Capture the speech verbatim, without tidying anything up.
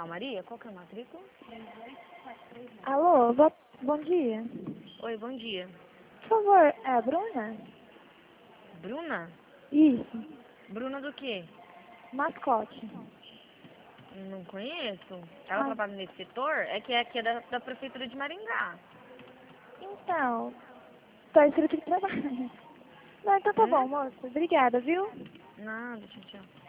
Maria? Qual que é a matrícula? Alô, bo- bom dia. Oi, bom dia. Por favor, é a Bruna? Bruna? Isso, Bruna do quê? mascote. Não conheço. Ela Ah, trabalha nesse setor? É que é aqui é da, da prefeitura de Maringá. então, tá escrito que trabalha. Não, então tá bom, Hum? moça. Obrigada, viu? Nada, tchau, tchau.